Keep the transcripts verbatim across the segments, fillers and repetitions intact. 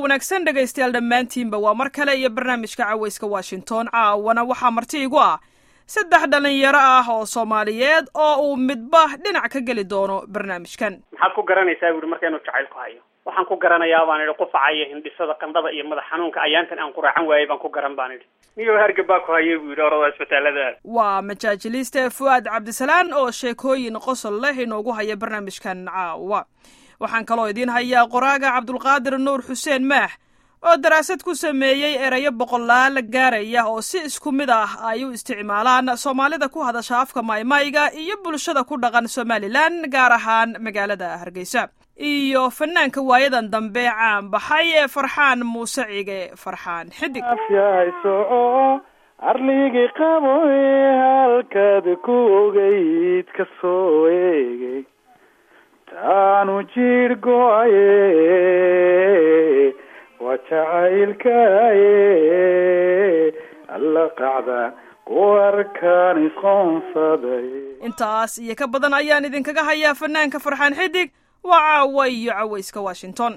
wanaagsan dhegaystayaal dhammaantiinba waa mar kale iyo barnaamijka cawayska Washington. Caawana waxaa marti igu ah saddex dhalinyaro ah oo Soomaaliyeed oo uu midba dhinac ka geli doono barnaamijkan. Maxaad ku garanaysaa buur markaynu jacayl ku hayo? Waxaan ku garanayaa baan idhi qufacaya hindhisada qandhada iyo madax xanuunka ayaantan aan quraacan waayay baan ku garan baan idhi. Niyo hargabaa ku hayay buur orada isbitaalada. Waa majaajiliste Fuad Cabdisalaan oo sheekooyin qosol leh inoogu haya barnaamijkan caawa. waxaan kaloo idin hayaa qoraaga Cabdulqaadir Nuur Xuseen Maax oo daraasad ku sameeyay erayo boqolaal gaaraya oo si isku mid ah ay u isticmaalaan Soomaalida ku hadasha afka Maaymayga iyo bulshada ku dhaqan Somaliland gaar ahaan magaalada Hargeysa. iyo fanaanka waayadan dambe caan baxay ee Farxaan Muuse Cige Farxaan Xidig. arligi qabo halkaad ku ogeyd ka soo eegay taanu jirgoaye waa jacaylkaaye alla qacda kuwarkaan isqoonsaday. intaas iyo ka badan ayaan idinkaga hayaa fanaanka Farxaan Xidig. waa caawa iyo cawayska Washington.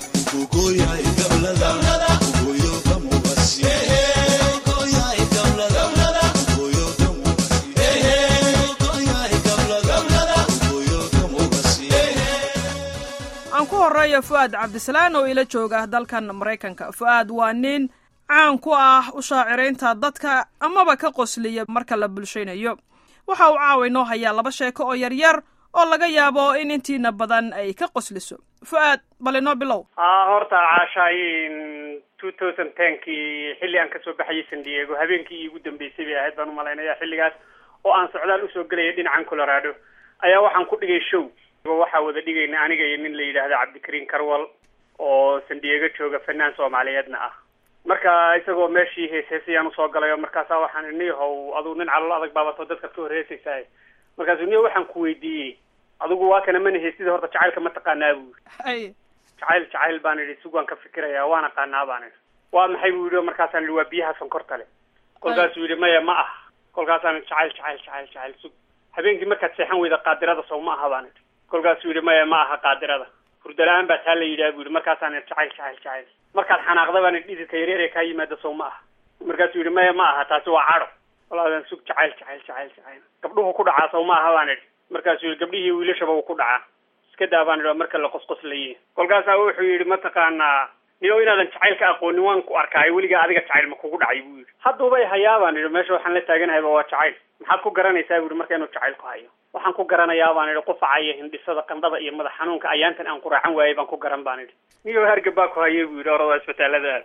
aan ku horeeyo Fuad Cabdisalaan oo ila jooga dalkan Mareykanka. Fuad waa nin caan ku ah u shaacireynta dadka amaba ka qosliya marka la bulshaynayo. waxa uu caawinoo hayaa laba sheeko oo yar yar oo laga yaabo in intiina badan ay ka qosliso. Fuad bal inoo bilow. ah horta caashaayin two thousand ten kii xilli aan ka soo baxay San Diego habeenkii ugu dambeysay bay ahayd baan u maleynayaa xilligaas oo aan socdaal u soo galay dhinacan Colorado ayaa waxaan ku dhigay show waxa wada dhigayna aniga iyo nin la yiraahdo Cabdikariin Karwal oo San Diego jooga fanaan Soomaaliyeedna ah. marka isagoo meeshii heesayaan u soo galay markaas waxaan inuu adu nin calool adag baabato dadka ka horeeysay markaas inuu waxaan ku weydiiyay adigu waa kana man heesida horta jacaylka ma taqaanaa buu ay jacayl jacayl baan idhi sugan ka fikiraya waana qanaa baan idhi waa maxay buu yiri markaas aan liwa biyaha sonkorta leh kolkaas uu yiri maya ma ah kolkaas aan jacayl jacayl jacayl jacayl sug habeenkii markaad seexan weyda qaadirada soo ma aha baan idhi kolkaas uu yiri maya ma aha qaadirada hurdalaan baa taa la yiraahdo buu yiri markaas aan jacayl jacayl jacayl markaad xanaaqda baan dhididka yaryar ee ka yimaada soo ma aha markaas uu yiri maya ma aha taasi waa caro walaadan sug jacayl jacayl jacayl jacayl gabdhuhu ku dhacaa soo ma aha baan idhi markaas uu gabdhihii wiilashaba uu ku dhacaa iska daabaan idhi marka la qosqoslay kolkaas wuxuu yiri ma taqaanaa niyo inaadan jacaylka aqoonin waan ku arkay weliga adiga jacayl ma kugu dhacay buu yiri haddaba ay hayaabaan idhi meesha waxaan la taaganahay waa jacayl maxaad ku garanaysaa buu markaynu jacayl ku hayo waxaan ku garanayaa baan idhi qufacaya hindhisada qandhada iyo madax xanuunka ayaantan aan quraacan waayay baan ku garan baan idhi niyo hargabaa ku hayay buu yiri orada isbitaalada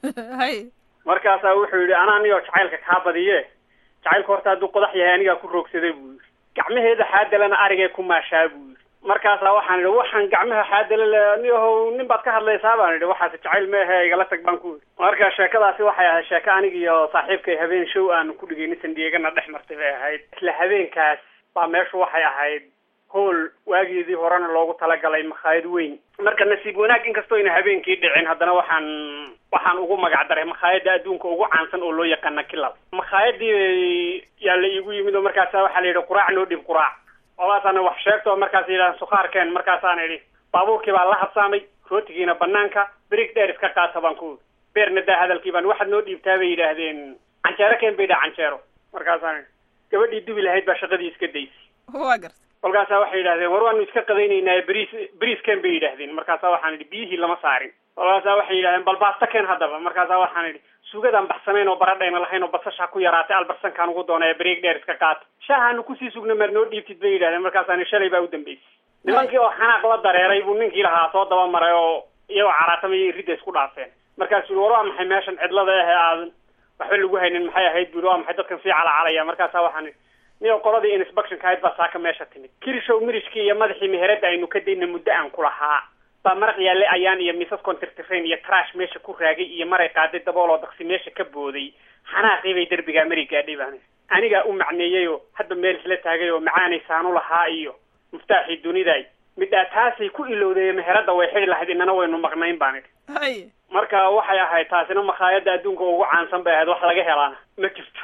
hay markaas wuxuu yiri anaa niyo jacaylka ka badiye jacaylka horta haduu qodax yahay aniga ku roogsaday buu yiri gacmaheeda xaadalana arigay ku maashaa buu yiri markaas waxaan idhi waxaan gacmaha xaadalana niyo nin baad ka hadlaysaa baan idhi waxaas jacayl ma aha igala tag baan ku marka sheekadaasi waxay ahayd sheeko aniga iyo saaxiibkay habeen show aan ku dhigay San Diego na dhex martay bay ahayd isla habeenkaas baa meeshu waxay ahayd hool waageedii horena loogu talagalay makhaayad weyn marka nasiib wanaag inkastoo ina habeenkii dhicin haddana waxaan waxaan ugu magac daray makhaayada adduunka ugu caansan oo loo yaqaan Kilab makhaayadii yaa la igu yimid oo markaas waxa la yiri quraac noo dhib quraac walaasana wax sheegto markaas ilaa suqaarkeen markaas aan idhi baabuurkii baa la habsaamay rootigiina banaanka brick dheer iska qaata baan ku beerna daa hadalkii baan waxaad noo dhiibtaa bay yiraahdeen canjeero keen bay daa canjeero markaas aan gabadhii dubi lahayd baa shaqadii iska daysay waa gartay kolkaas waxay yiraahdeen war waanu iska qadaynaynaa bariis bariis keen bay yiraahdeen markaas waxaan idhi biyihii lama saarin kolkaas waxay yiraahdeen bal baasta keen hadaba markaas waxaan idhi suugadan baxsanayn oo baradhayna lahayn oo basasha ku yaraatay albarsankaan ugu doonay break dheer iska qaat shaahan ku sii sugna mar noo dhiibtid bay yiraahdeen markaas aan shalay baa u dambeysay nimankii oo xanaaq la dareeray buu ninkii lahaa soo daba maray oo iyagoo caraatamay ridda isku dhaafeen markaas uu war maxay meeshan cidlada ah aad waxba lagu haynin maxay ahayd buu maxay dadkan si cala calaya markaas waxaan niyo qoladii inspection kayd baa saaka meesha timid kirishow mirishkii iyo madaxii meherada aynu ka deynay muddo aan ku lahaa baa maraq yaale ayaan iyo misas contirtifrain iyo trash meesha ku raagay iyo maray qaaday dabool oo daqsi meesha ka booday xanaaqii bay darbiga America dhibaan aniga u macneeyay oo hadda meel isla taagay oo macaanaysan u lahaa iyo muftaaxi duniday midda taasi ku ilowday meherada way xiri lahayd inana waynu maqnayn baan hay marka waxay ahayd taasina makhaayada adduunka ugu caansan bay ahayd wax laga helaana ma jirto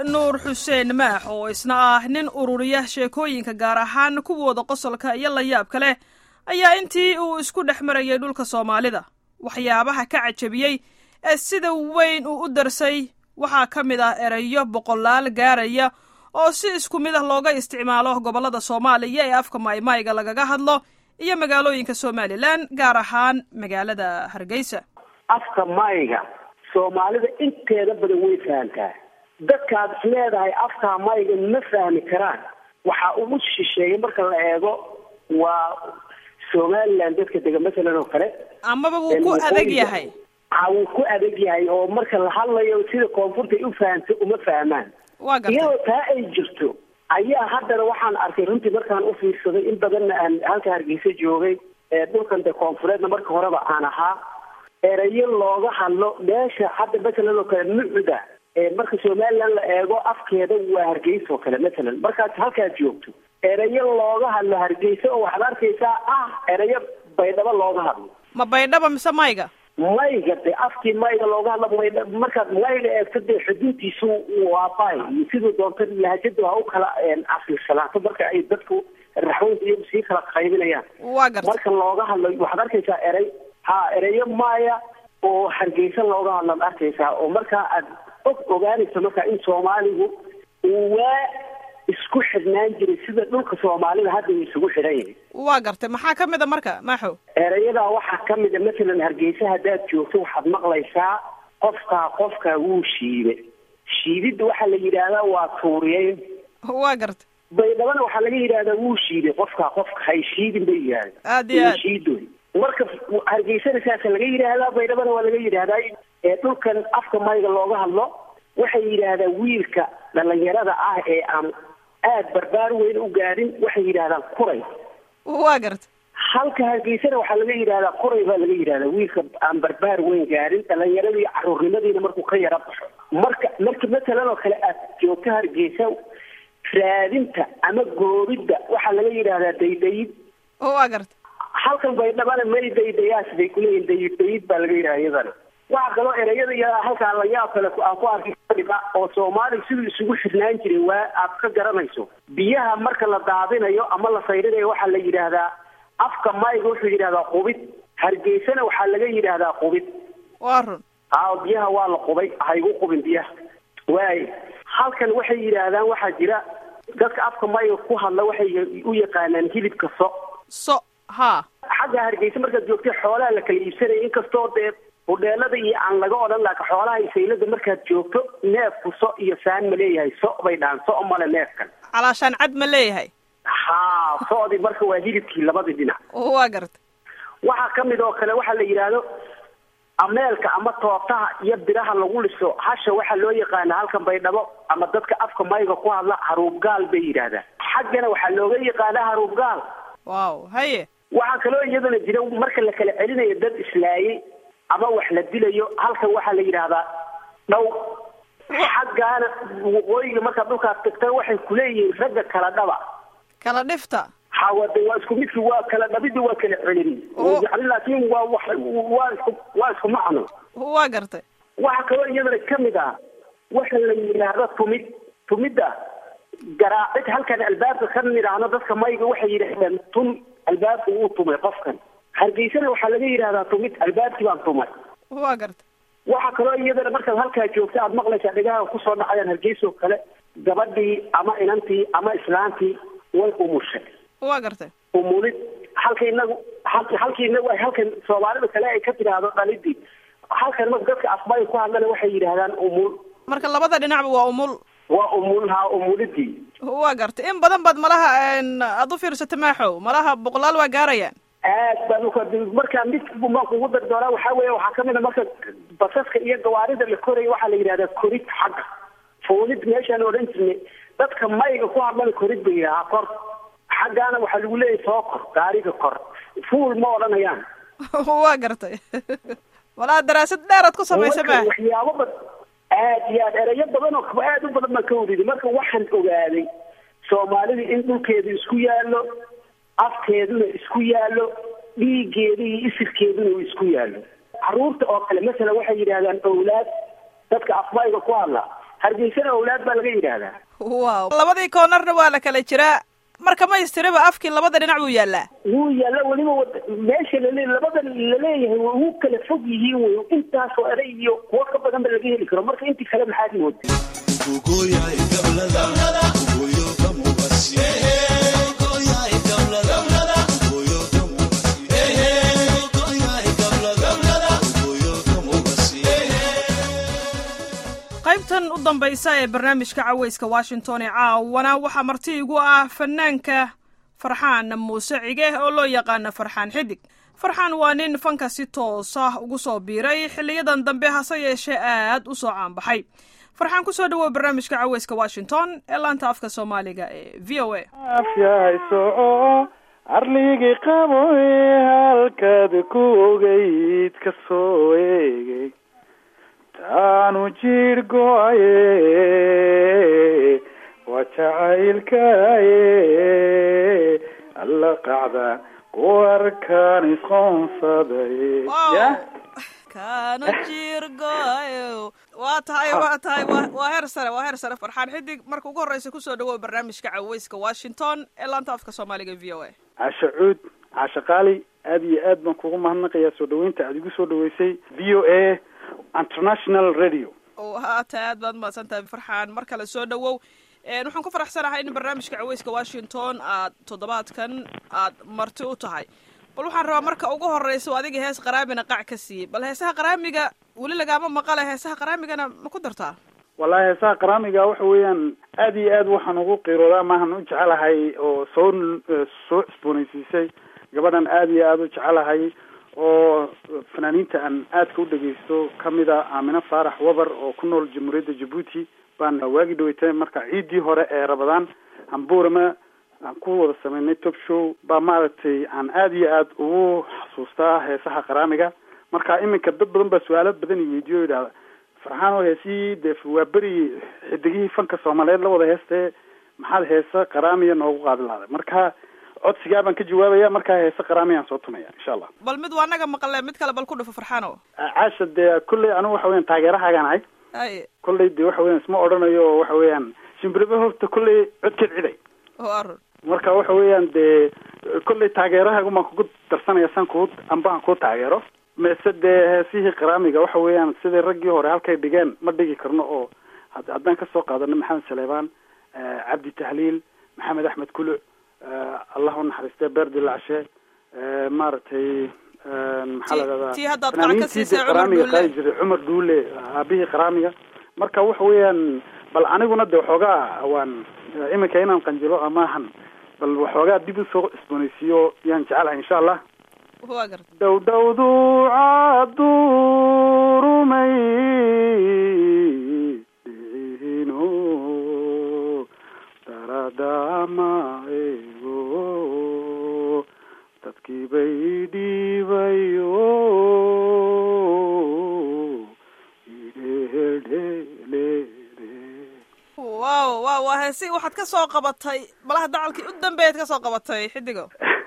nuur xuseen maax oo isna ah nin ururiya sheekooyinka gaar ahaan kuwooda qosolka iyo layaabka leh ayaa intii uu isku dhex marayay dhulka soomaalida waxyaabaha ka cajabiyey ee sida weyn uu u darsay waxaa ka mid ah erayo boqolaal gaaraya oo si isku mid ah looga isticmaalo gobollada soomaaliya ee afka maaymaayga lagaga hadlo iyo magaalooyinka somalilan gaar ahaan magaalada hargeysa. afka maayga soomaalida inteeda badan way fahantaa. dadkaad is leedahay afka maayga ma fahmi karaan waxa ugu shisheeyay marka la eego waa somalilan dadka dega masalan oo kale amaba wuu ku adag yahay wuu ku adag yahay oo marka la hadlayo sida koonfurta u fahanto uma fahmaan. iyadoo taa ay jirto ayaa haddana waxaan arkay runtii markaan u fiirsaday in badanna aan halka hargeysa joogay ee dhulkan de koonfureedna marka horeba aan ahaa erayo looga hadlo meesha hadda masalan oo kale mucda ee marka somalilan la eego afkeeda waa hargeysa oo kale masalan markaad halkaad joogto erayo looga hadlo hargeysa oo waxaad arkaysaa ah erayo baydhabo looga hadlo. ma baydhaba mise mayga? mayga de afkii mayga looga hadlo maydha markaad mayga eegto dee xuduudtiisu waa bay siduu doonta lahajadu ha u kala afilsalaato marka ay dadku raxweynta iyagu sii kala qaybinayaan. waa garta marka looga hadlo waxaad arkaysaa eray ha erayo maya oo hargeysa looga hadlaad arkaysaa oo markaa aad og ogaanaysa marka in soomaaligu uu waa isku xidhnaan jiray sida dhulka soomaalida hadda uu isugu xidhan yahay. waa gartay maxaa ka mid a marka maaxow? erayadaa waxaa ka mid a masalan hargeysa haddaad joogto waxaad maqlaysaa qofkaa qofkaa wuu shiide. shiididda waxaa la yidhaahdaa waa tuuriyeyn. waa gartay. baydhabana waxaa laga yidhahdaa wuu shiiday qofkaa qofka hay shiidin bay yidhahdeen. aad iyo aad shiidoy marka hargeysana saasa laga yidhaahdaa baydhabana waa laga yidhaahdaa ee dhulkan afka mayga looga hadlo waxay yidhaahdaa wiilka dhalinyarada ah ee aan aad barbaar weyn u gaadhin waxay yidhahdaan kuray. waa garta. halka hargeysana waxaa laga yidhahdaa kuray baa laga yidhahdaa wiilka aan barbaar weyn gaadhin dhalinyaradii caruurnimadiina markuu ka yara baxo. marka marka matalan oo kale aad joogto hargeysa raadinta ama gooridda waxaa laga yidhaahdaa daydayid. waa garta. halkan baydhabana may daydayaas bay kuleeyihin daydayid baa laga yidhaha iyadana. waxaa kaloo erayada iyo halkaa layaab kale aan ku arkay oo soomaaliga siduu isugu xidhnaan jiray waa aad ka garanayso. biyaha marka la daadinayo ama la sayrinayo waxaa la yidhaahdaa afka mayga wuxuu yidhahdaa qubid. hargeysana waxaa laga yidhaahdaa qubid. waa run. aa biyaha waa la qubay haygu qubin biyaha. waay halkan waxay yidhaahdaan waxaa jira dadka afka mayga ku hadla waxay u yaqaanaan hilibka so so ha xagga hargeysa markaad joogtay xoolaha la kala iibsanaya inkastoo dee hudheelada iyo aan laga odhan laakiin xoolaha isaylada markaad joogto neefku so iyo saan ma leeyahay so bay dhahaan so male neefkan calaashaan cad ma leeyahay. haa soodii marka waa hilibkii labadii dhinac. waa garta. waxaa ka mid oo kale waxaa la yidhaahdo ameelka ama tootaha iyo biraha lagu liso hasha waxaa loo yaqaana halkan baydhabo ama dadka afka mayga ku hadla haruubgaal bay yidhaahdaa. xaggana waxaa looga yaqaana haruubgaal. waaw haye. waxaa kaloo iyadana jira marka la kala celinayo dad islaayay ama wax la dilayo halkan waxaa la yidhaahdaa dhow. xaggaana waqooyiga markaad dhulkaas tagta waxay kuleeyihiin ragga kala dhaba. kala dhifta. hawade waa isku midki waa kala dhabidi waa kala celin. yani laakiin waa wa waa isku waa isku macno. waa gartay. waxaa kaloo iyadana kamid ah waxa la yidhaahda tumid. tumidda garaacid halkan albaabka ka nidhaahno dadka mayga waxay yidhahdaan tun albaabka uu tumay qofkan. hargeysana waxaa laga yidhahdaa tumid albaabkii baan tumay. waa garta. waxaa kaloo iyadana markaad halkaa joogta aad maqlaysaa dhegaha kusoo dhacayaan hargeysa oo kale gabadhii ama inantii ama islaantii way umushay. waa gartay. umulid halka inagu halkii inagu ay halkan soomaalida kale ay ka tidhaahdo dhalidii halkan marka dadka afbay ku hadlana waxay yidhaahdaan umul. marka labada dhinacba waa umul. waa umul haa umulidii. waa gartay. in badan baad malaha aad u fiirsata maaxow malaha boqolaal waa gaarayaan. aad baan uka markaa mid maan kugu dari doonaa waxaa weeye waxaa kamid a marka basaska iyo gawaarida la koraya waxaa la yidhahdaa korid xagga fuulid meeshaan odhan jirnay dadka mayga ku hadlana korid bay yidhahaa kor. xaggaana waxaa lagu leeyahay soo kor gaariga kor fuul ma odhanayaan. waa gartay. walaa daraasad dheer aad ku samaysa ma waxyaabo bad aad iyo aad erayo badan oo aad u badan baan ka wariday marka waxaan ogaaday soomaalida in dhulkeedu isku yaallo afkeeduna isku yaallo dhiiggeeda iyo isirkeeduna uu isku yaallo. caruurta oo kale masalan waxay yidhahdaan awlaad dadka afmayga ku hadla hargeysana awlaad baa laga yidhaahdaa. wow labadii koonarna waa la kala jiraa marka ma istiriba afkii labada dhinac buu yaallaa. wuu yaalla weliba meesha lale labada laleeyahay way ugu kala fog yihiin wey intaasoo eray iyo kuwo ka badan ba laga heli karo marka intii kale maxaad moodaa qaybtan u dambaysa ee barnaamijka cawayska Washington ee caawana waxaa marti igu ah fanaanka Farxaan Muuse Cige oo loo yaqaan Farxaan Xidig. Farxaan waa nin fanka si toos ah ugu soo biiray xilliyadan dambe hase yeeshee aad u soo caan baxay. Farxaan ku soo dhawow barnaamijka cawayska Washington ee laanta afka Soomaaliga ee V O A. afyayso arligi qabo halkaad ku ogeyd ka soo eegay taanu jir go'aye wa jacaylkaaye alla qacda kuwarkaan isqoonsaday ya kaanu jir go'aye waa tahay waa tahay waa heer sare waa heer sare Farxaan Xidig marka ugu horeysa ku soo dhawow barnaamijka cawayska Washington ee laanta afka Soomaaliga V O A. cashacuud cashaqaali aad iyo aad baan kugu mahadnaqayaa soo dhaweynta aad igu soo dhaweysay V O A International Radio. oo haata aad baad mahadsantahay Farxaan mar kale soo dhawow ee waxaan ku faraxsanahay in barnaamijka cawayska Washington aad toddobaadkan aad marti u tahay bal waxaan rabaa marka ugu horeysa adiga hees qaraamina qac ka siiyay bal heesaha qaraamiga wali lagama maqal heesaha qaraamigana ma ku dartaa wallahi heesaha qaraamiga waxa weeyaan aad iyo aad waxaan ugu qiiroodaa maahan u jecelahay oo soo soo isboonaysiisay gabadhan aad iyo aad u jecelahay oo fanaaniinta aan aadka u dhageysto kamida Aamina Faarax Wabar oo ku nool Jamhuuriyadda Djibouti baan waagi dhaweytay marka ciidii hore ee Ramadaan Hamburma aan ku wada sameynay top show baa maaragtay aan aad iyo aad ugu xasuustaa heesaha qaraamiga marka iminka dad badan baa su'aalo badan i weydiiyo yidhaahda Farxaan oo heesii dee waa beri xidigihii fanka Soomaaliyeed la wada heestay maxaad heesa qaraamiga noogu qaadi lahayd marka codsigaa baan ka jawaabaya markaa heesa qaraamiga aan soo tumaya insha Allah bal mid waa naga maqlay mid kale bal ku dhufo Farxaano caasha dee kulli anigu waxa weeyaan taageerahaagaan ahay ay kulli dee waxa weeyaan isma odhanayo waxa weeyaan shimbirba horta kulli codkeed ciday oo arur marka waxa weeyaan dee kulli taageerahaagu ma kugu darsanaya san ku amba aan ku taageero meese dee heesihii qaraamiga waxa weeyaan sidii raggii hore halkay dhigeen ma dhigi karno oo haddaan ka soo qaadano Maxamed Saleebaan Cabdi Tahliil Maxamed Axmed Kulu الله نحرسته برد العشاء مارتي محل تي هذا طلع كسيسة عمر دولة عمر دولة أبيه قرامية مركا وحويان بل أنا قلنا ده حاجة وان إما كينا نقنجلو أماهن بل وحاجة دي بسوق إسبانيسيو ينجعلها إن شاء الله هو أقرب دو دو دو عدو رمي dama ego dadkii bay dhiibayo wow wow waa heesi waxaad ka soo qabatay malaha dacalkii u dambeeyad ka soo qabatay xidigo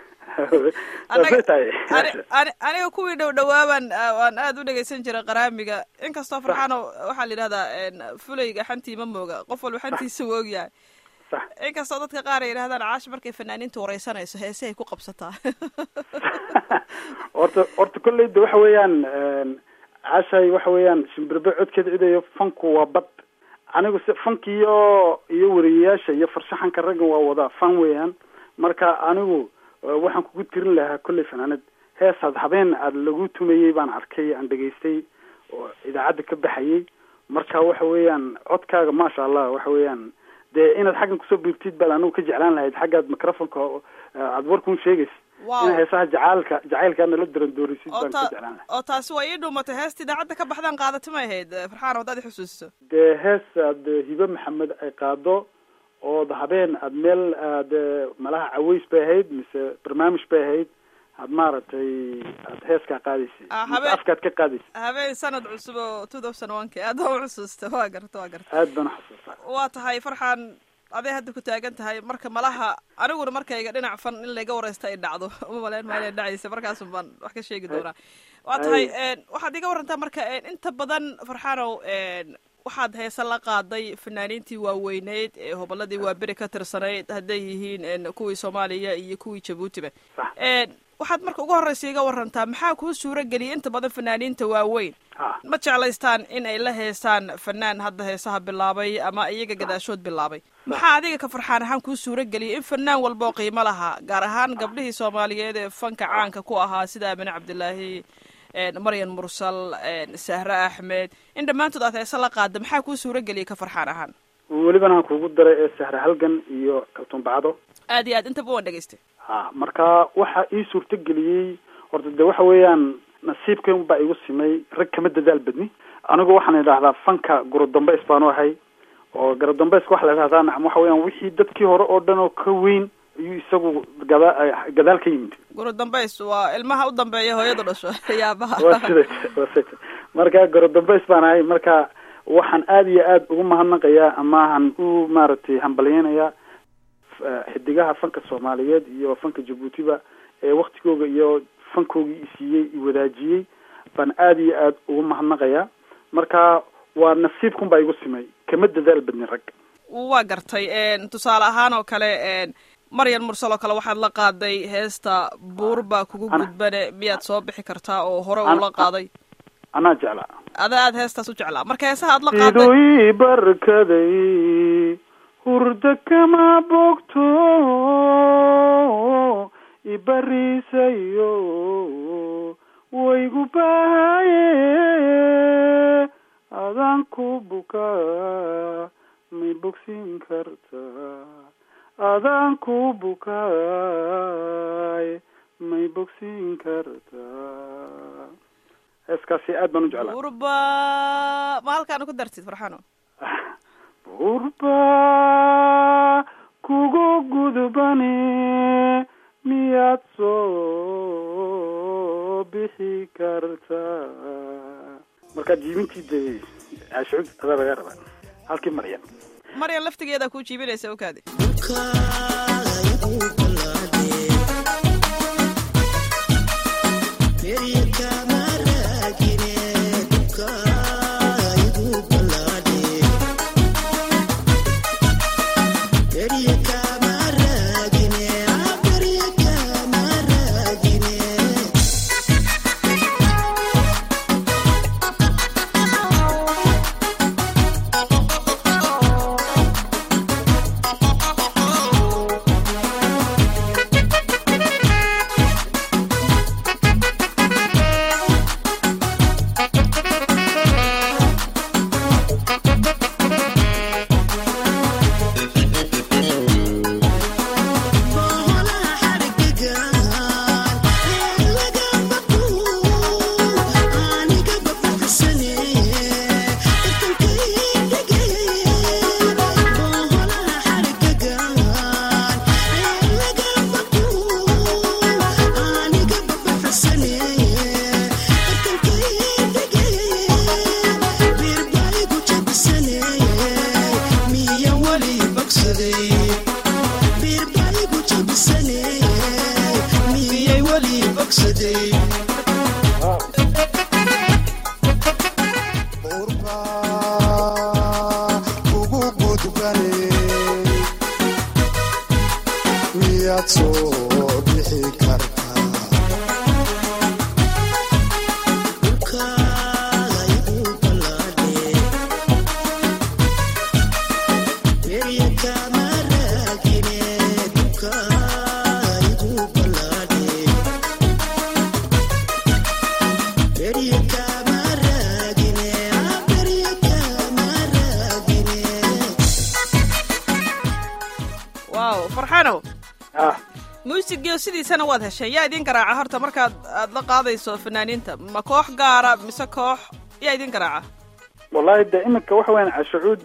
aniga kuwii dhow dhawaaban waan aad u dhegeysan jiray qaraamiga inkastoo Farxaano waxaa la yidhahdaa fulayga xantii ma mooga qof walba xantiisa wuu ogyahay inkastoo dadka qaar ay yidhahdaan caash markay fanaaniinta wareysanayso heesahay ku qabsataa horta horta kolleyda waxa weeyaan caashay waxa weeyaan shimbirbe codkeed cidayo fanku waa bad anigu si fanki iyo iyo wariyayaasha iyo farshaxanka raggan waa wada fan weeyaan marka anigu waxaan kugu tirin lahaa kolley fanaanad heesaad habeen aad lagu tumayey baan arkay aan dhegaystay oo idaacadda ka baxayay marka waxa weeyaan codkaaga maasha Allah waxa weeyaan dee inaad xaggan kusoo biirtid baad anigu ka jeclaan lahayd xaggaad microfonka aad warkun sheegaysa in heesaha jacaalka jacaylkaana la daran doorisid baan ka jeclaan lahayd oo taasi waa ii dhumatay heesta idaacadda ka baxdaan qaadata ma ahayd Farxaan wadaad i xusuusiso dee hees aad hibe maxamed ay qaado oo habeen aad meel aad malaha caways bay ahayd mise barnaamij bay ahayd aad maaragtay aad heeskaa qaadaysay afkaad ka qaadaysay habeen sanad cusub oo two thousand one aad baa u xusuusta waa garta waa garta aad baan xusuustaa waa tahay Farxaan aday hadda ku taagan tahay marka malaha aniguna markayga dhinac fan in laga wareysta ay dhacdo uma maleen maaleen dhacaysa markaas baan wax ka sheegi doonaa waa tahay waxaad iga warantaa marka inta badan Farxaanow waxaad heese la qaaday fanaaniintii waaweyneyd ee hobolladii waa beri ka tirsanayd hadday yihiin kuwii soomaaliya iyo kuwii jabuutiba waxaad marka ugu horreysa iga warantaa maxaa kuu suuro geliyay inta badan fanaaniinta waaweyn ma jeclaystaan in ay la heestaan fanaan hadda heesaha bilaabay ama iyaga gadaashood bilaabay maxaa adiga ka farxaan ahaan kuu suuro geliyay in fanaan walba oo qiimo lahaa gaar ahaan gabdhihii soomaaliyeed ee fanka caanka ku ahaa sida aamine cabdilaahi maryan mursal sahre axmed in dhammaantood aad heese la qaada maxaa kuu suuro geliyay ka farxaan ahaan welibana aan kuugu daray ee sahre halgan iyo kaltuun bacdo aad iyo aad intaba waan dhegaystay ha marka waxa ii suurto geliyey horta de waxa weeyaan nasiibkan baa igu simay rag kama dadaal badni anigu waxaan idhaahdaa fanka gurodambeys baanu ahay oo garodambeys waxa la idhahdaa nacam waxa weeyaan wixii dadkii hore oo dhan oo ka weyn ayuu isagu gada gadaal ka yimid gurodambeys waa ilmaha u dambeeya hooyadu dhasho yaabaha waa sida waa sida marka gurodambeys baan ahay marka waxaan aad iyo aad ugu mahadnaqayaa amahan u maaragtay hambalyeynayaa xidigaha fanka soomaaliyeed iyo fanka jabuutiba ee waktigooga iyo fankoogii isiiyey iwadaajiyey baan aad iyo aad ugu mahadnaqayaa marka waa nasiibkun baa igu simay kama dadaal badnin rag waa gartay tusaale ahaan oo kale maryan mursal oo kale waxaad la qaaday heesta buurba kugu gudbane miyaad soo bixi kartaa oo hore ula qaaday anaa jeclaa ada aad heestaas u jeclaa marka heesaha aad la qaaday siduu barkaday hurda kama bogto ibarisayo waygu bahaye adaan ku bukaa may bogsin kartaa adaan ku bukaay may bogsin kartaa heeskaasi aad baan u jeclaa burba ma halkaana ku dartid farxano burba kugu gudbane miyaad soo bixi kartaa markaa jiibintii dee ashuud adaa laga rabaa halkii maryan maryan laftigeedaa kuu jiibinaysa okaadi muusigio sidiisana waad heshay yaa idin garaaca horta markaad aad la qaadayso fanaaniinta ma koox gaara mise koox yaa idin garaaca wallahi de iminka waxa weyan cashucuud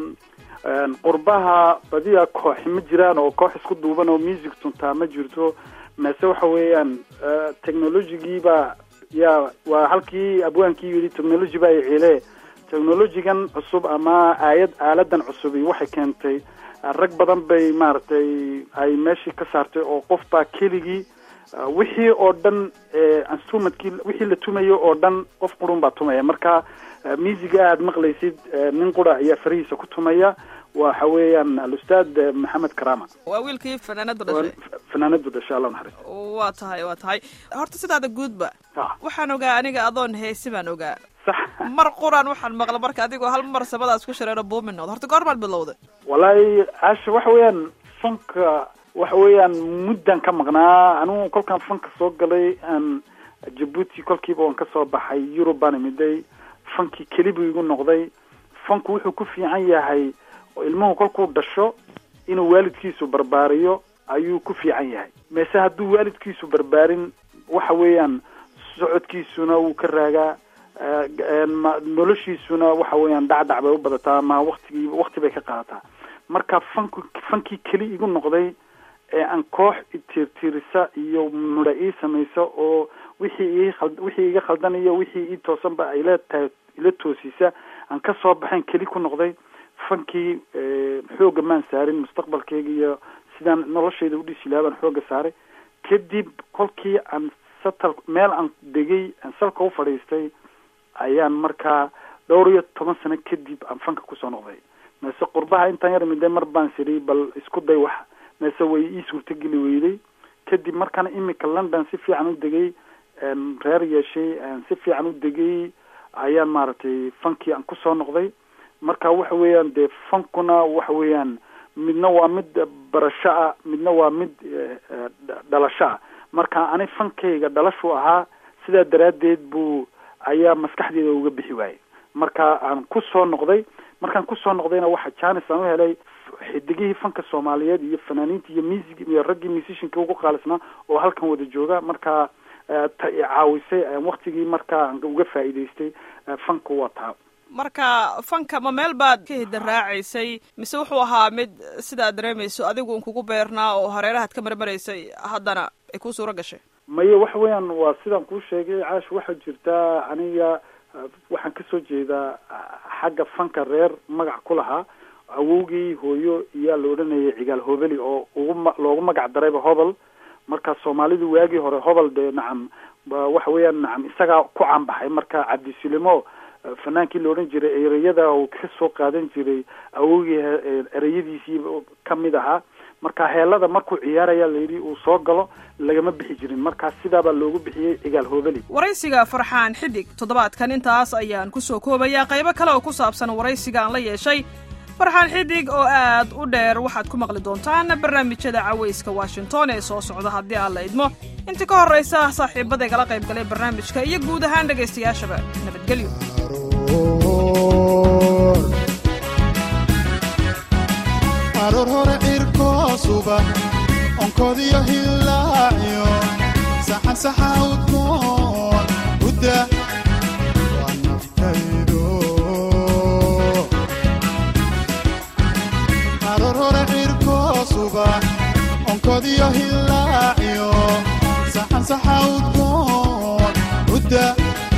qurbaha badiya kooxi ma jiraan oo koox isku duuban oo music tuntaa ma jirto mase waxa weeyaan technologigiiba ya waa halkii abwaankii yidhi technology baa ciile technologigan cusub ama aayad aaladan cusubi waxay keentay rag badan bay maaragtay ay meeshii ka saartay oo qof baa keligii wixii oo dhan instrumentkii wixii la tumayo oo dhan qof qurun baa tumaya. marka musiga aad maqlaysid nin qura ayaa farihiisa ku tumaya. waxa weeyaan al-ustaad maxamed karama. waa wiilkii fanaanadu dhashay fanaanadu dhashay allah naxariis. waa tahay waa tahay horta sidaada guudba waxaan ogaa aniga adoon heesi baan ogaa sax mar quraan waxaan maqla marka adigoo hal mar samadaas ku shareero buuminood horta goor maad bilowday? wallahi aasha waxa weeyaan fanka waxa weeyaan muddan ka maqnaa anigu kolkaan fanka soo galay aan Djibouti kolkiiba waan ka soo baxay Europe baan imiday fankii kelibu igu noqday. fanku wuxuu ku fiican yahay ilmuhu kolkuu dhasho inuu waalidkiisu barbaariyo ayuu ku fiican yahay. meese hadduu waalidkiisu barbaarin waxa weeyaan socodkiisuna wuu ka raagaa noloshiisuna waxa weeyaan dhacdhac bay u badataa ma waqtigii waqti bay ka qaadataa. marka fanku fankii keli igu noqday ee aan koox tirtirisa iyo mudha ii samaysa oo wixii ii khald wixii iga khaldanayo wixii ii toosanba ay leetahay ila toosisa aan ka soo baxayn keli ku noqday. fankii xooga maan saarin mustaqbalkayga iyo sidaan noloshayda u dhisi lahaa baan xooga saaray. kadib kolkii aan satal meel aan degay aan salka u fadhiistay ayaan markaa dhowr iyo toban sano kadib aan fanka kusoo noqday. meese qurbaha intaan yar midday mar baan siri bal isku day wax meese way ii suurtageli weyday. kadib markaana imika London si fiican u degay reer yeeshay si fiican u degay ayaan maaragtay fankii aan kusoo noqday. marka waxa weeyaan dee fankuna waxa weeyaan midna waa mid barasho ah midna waa mid dhalasho ah. marka ani fankayga dhalashu ahaa sidaa daraaddeed buu ayaa maskaxdeeda uga bixi waayey. marka aan kusoo noqday markaan kusoo noqdayna waxa jaanis aan u helay xidigihii fanka Soomaaliyeed iyo fanaaniinta iyo music iyo raggii musicianka ugu qaalisnaa oo halkan wada jooga. marka caawisay waqtigii markaa uga faa'iidaystay fanku waa taa. marka fanka ma meel baad ka hidda raacaysay mise wuxuu ahaa mid sidaad dareemayso adigu un kugu beernaa oo hareerahaad ka marmaraysay haddana ay kuu suuro gashay? maye waxa weeyaan waa sidaan kuu sheegay caash waxaa jirtaa aniga waxaan kasoo jeedaa xagga fanka reer magac ku lahaa. awowgii hooyo iyaa la odhanayay cigaal hobeli oo ugu loogu magac darayba hobel. marka soomaalidu waagii hore hobel dee nacam waxa weeyaan nacam isagaa ku caanbaxay. marka cabdisulimo fanaankii la odhan jiray ereyada uu ka soo qaadan jiray awowgii ereyadiisii kamid ahaa. marka heelada markuu ciyaaraya layidhi uu soo galo lagama bixi jirin. marka sidaabaa loogu bixiyey cigaal hobeli. waraysiga farxaan xidig toddobaadkan intaas ayaan kusoo koobayaa. qaybo kale oo ku saabsan waraysiga aan la yeeshay farxaan xidig oo aad u dheer waxaad ku maqli doontaan barnaamijyada cawayska Washington ee soo socda haddii aan la idmo. inta ka horraysa saaxiibada igala qayb galay barnaamijka iyo guud ahaan dhegaystayaashaba nabadgelyo. aroor hore cirko subax onkodiyo hilaaciyo saxan saxa udgoon udda waa naftaydo. aroor hore cirko subax onkodiyo hilaaciyo saxan saxa udgoon udda